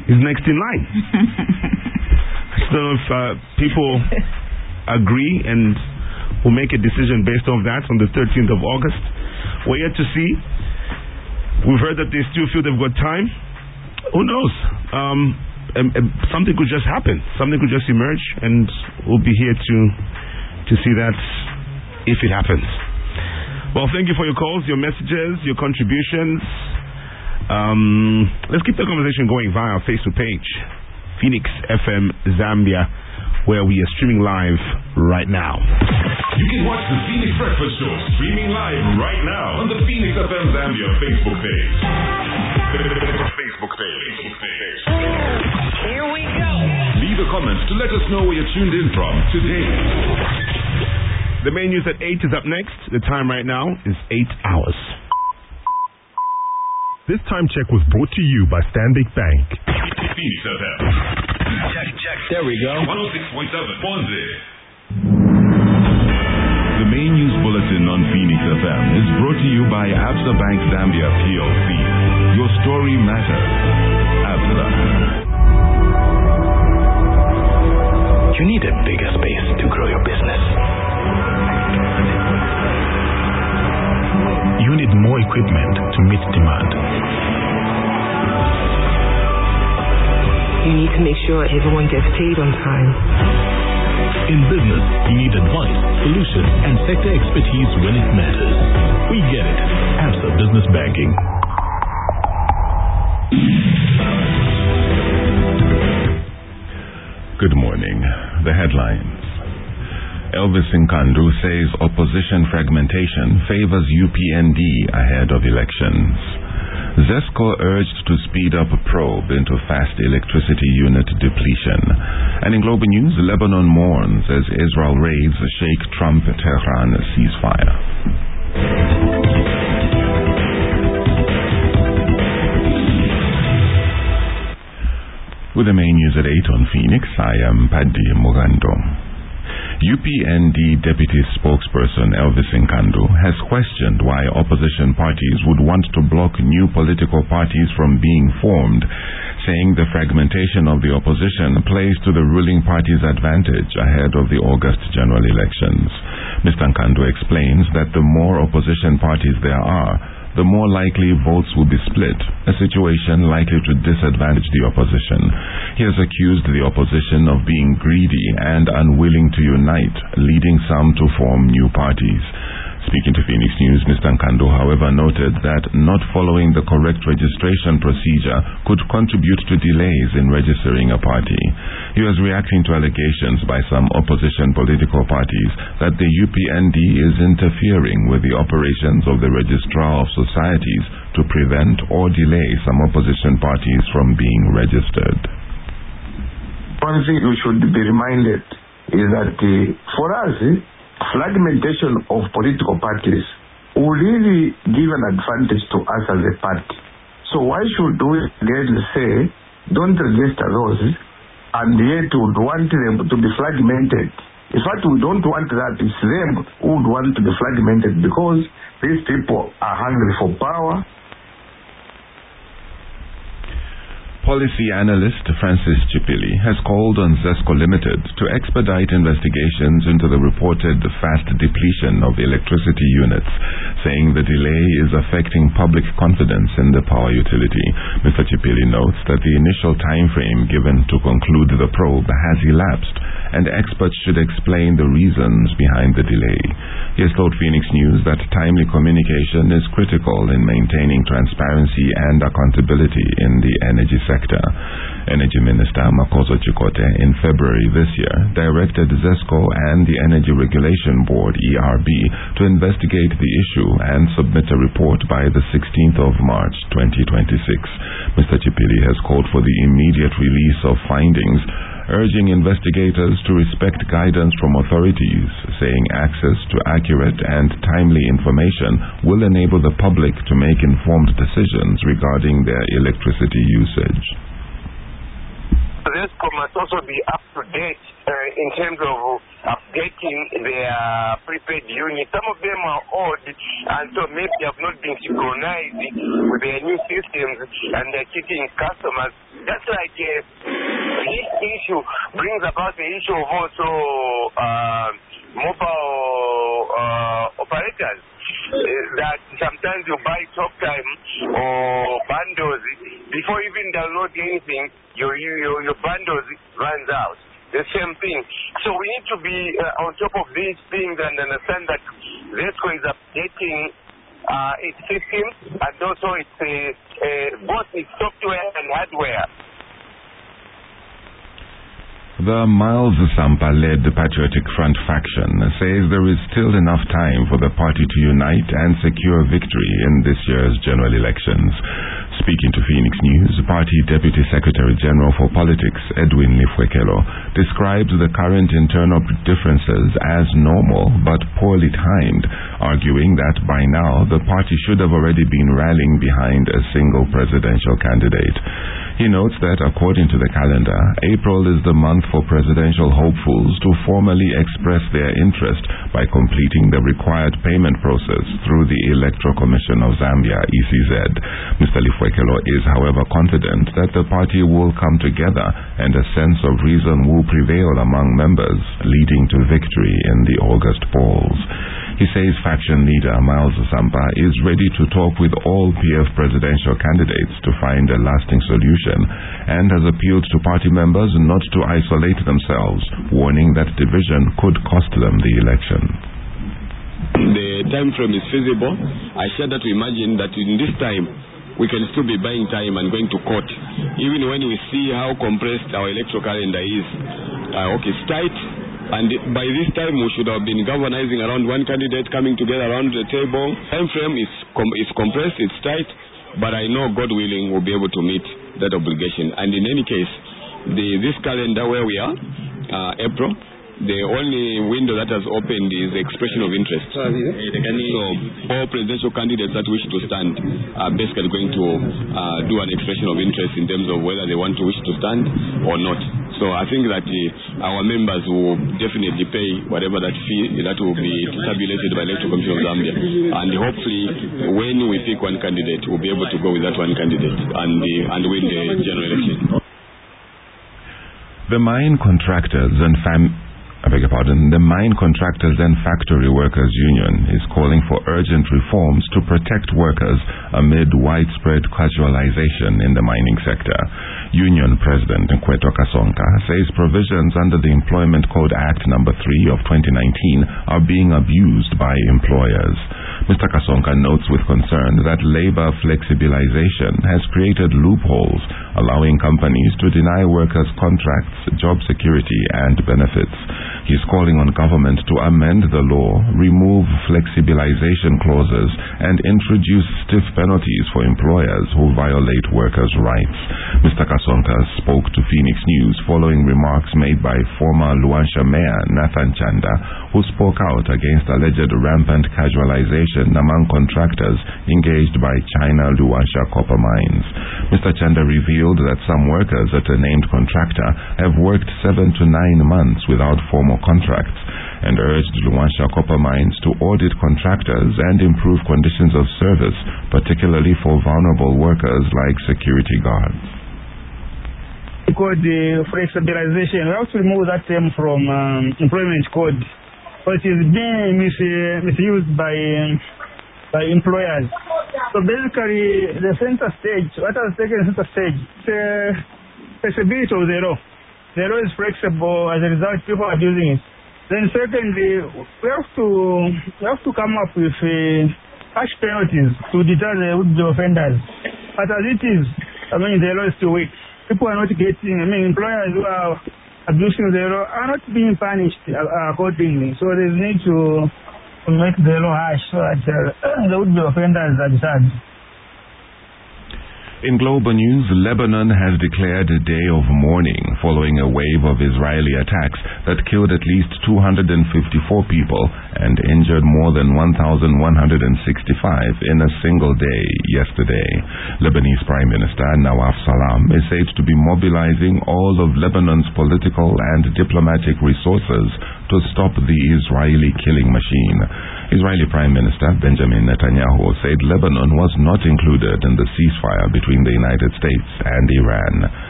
is next in line. I don't know if people agree and will make a decision based on that on the 13th of August. We're yet to see. We've heard that they still feel they've got time. Who knows? Something could just happen. Something could just emerge, and we'll be here to see that if it happens. Well, thank you for your calls, your messages, your contributions. Let's keep the conversation going via our Facebook page, Phoenix FM Zambia, where we are streaming live right now. You can watch the Phoenix Breakfast Show streaming live right now on the Phoenix FM Zambia Facebook page. Here we go. Leave a comment to let us know where you're tuned in from today. The main news at 8 is up next. The time right now is 8 hours. This time check was brought to you by Stanbic Bank. Phoenix FM. Check. There we go. 106.7 Ponze. The main news bulletin on Phoenix FM is brought to you by Absa Bank Zambia PLC. Your story matters. Absa. You need a bigger space to grow your business. You need more equipment to meet demand. You need to make sure everyone gets paid on time. In business, you need advice, solutions, and sector expertise when it matters. We get it. Absa Business Banking. Good morning. The headlines. Elvis Nkandu says opposition fragmentation favors UPND ahead of elections. ZESCO urged to speed up a probe into fast electricity unit depletion. And in global news, Lebanon mourns as Israel raids Sheikh Trump-Tehran ceasefire. With the main news at 8 on Phoenix, I am Paddy Mugando. UPND Deputy Spokesperson Elvis Nkandu has questioned why opposition parties would want to block new political parties from being formed, saying the fragmentation of the opposition plays to the ruling party's advantage ahead of the August general elections. Mr. Nkandu explains that the more opposition parties there are, the more likely votes will be split, a situation likely to disadvantage the opposition. He has accused the opposition of being greedy and unwilling to unite, leading some to form new parties. Speaking to Phoenix News, Mr. Nkandu, however, noted that not following the correct registration procedure could contribute to delays in registering a party. He was reacting to allegations by some opposition political parties that the UPND is interfering with the operations of the Registrar of Societies to prevent or delay some opposition parties from being registered. One thing we should be reminded is that for us, fragmentation of political parties will really give an advantage to us as a party. So why should we again say, don't register those, and yet we would want them to be fragmented? In fact, we don't want that. It's them who would want to be fragmented because these people are hungry for power. Policy analyst Francis Chipili has called on ZESCO Limited to expedite investigations into the reported fast depletion of electricity units, saying the delay is affecting public confidence in the power utility. Mr. Chipili notes that the initial time frame given to conclude the probe has elapsed, and experts should explain the reasons behind the delay. He has told Phoenix News that timely communication is critical in maintaining transparency and accountability in the energy sector. Energy Minister Makoso Chikote in February this year directed ZESCO and the Energy Regulation Board ERB to investigate the issue and submit a report by the 16th of March 2026. Mr. Chipili has called for the immediate release of findings, urging investigators to respect guidance from authorities, saying access to accurate and timely information will enable the public to make informed decisions regarding their electricity usage. ZESCOM must also be up to date in terms of updating their prepaid units. Some of them are old, and so maybe have not been synchronized with their new systems, and they're cheating customers. Just like this issue brings about the issue of also mobile operators. That sometimes you buy talk time or bundles before you even download anything, your bundles runs out. The same thing. So we need to be on top of these things and understand that ZESCO is updating its systems, and also it's both its software and hardware. The Miles Sampa-led Patriotic Front faction says there is still enough time for the party to unite and secure victory in this year's general elections. Speaking to Phoenix News, Party Deputy Secretary General for Politics, Edwin Lifwekelo, describes the current internal differences as normal but poorly timed, arguing that by now the party should have already been rallying behind a single presidential candidate. He notes that according to the calendar, April is the month for presidential hopefuls to formally express their interest by completing the required payment process through the Electoral Commission of Zambia, ECZ. Mr. Lifwekelo is, however, confident that the party will come together and a sense of reason will prevail among members, leading to victory in the August polls. He says faction leader Miles Sampa is ready to talk with all PF presidential candidates to find a lasting solution and has appealed to party members not to isolate themselves, warning that division could cost them the election. The time frame is feasible. I share that we imagine that in this time we can still be buying time and going to court. Even when we see how compressed our electoral calendar is, it's tight. And by this time, we should have been galvanizing around one candidate, coming together around the table. Time frame is compressed, it's tight, but I know, God willing, we'll be able to meet that obligation. And in any case, this calendar where we are, April, the only window that has opened is the expression of interest. So all presidential candidates that wish to stand are basically going to do an expression of interest in terms of whether they want to wish to stand or not. So I think that our members will definitely pay whatever that fee that will be tabulated by Electoral Commission of Zambia. And hopefully when we pick one candidate, we'll be able to go with that one candidate and win the general election. The mine contractors and the Mine Contractors and Factory Workers Union is calling for urgent reforms to protect workers amid widespread casualization in the mining sector. Union President Nkweto Kasonka says provisions under the Employment Code Act No. 3 of 2019 are being abused by employers. Mr. Kasonka notes with concern that labor flexibilization has created loopholes, allowing companies to deny workers contracts, job security, and benefits. He is calling on government to amend the law, remove flexibilization clauses, and introduce stiff penalties for employers who violate workers' rights. Mr. Kasonka spoke to Phoenix News following remarks made by former Luansha Mayor Nathan Chanda, who spoke out against alleged rampant casualization among contractors engaged by China Luansha copper mines. Mr. Chanda revealed that some workers at a named contractor have worked 7 to 9 months without formal contracts, and urged Luansha copper mines to audit contractors and improve conditions of service, particularly for vulnerable workers like security guards. Code flexibilization, we have to remove that term from employment code, but it is being misused by employers. So basically, the center stage, what has taken center stage, the flexibility of the law. The law is flexible, as a result, people are using it. Then secondly, we have to come up with harsh penalties to deter the would-be offenders. But as it is, the law is too weak. People are not getting, employers who are abusing the law are not being punished accordingly. So there's need to make the law harsh so that the would-be offenders are deterred. In global news, Lebanon has declared a day of mourning following a wave of Israeli attacks that killed at least 254 people and injured more than 1,165 in a single day yesterday. Lebanese Prime Minister Nawaf Salam is said to be mobilizing all of Lebanon's political and diplomatic resources to stop the Israeli killing machine. Israeli Prime Minister Benjamin Netanyahu said Lebanon was not included in the ceasefire between the United States and Iran.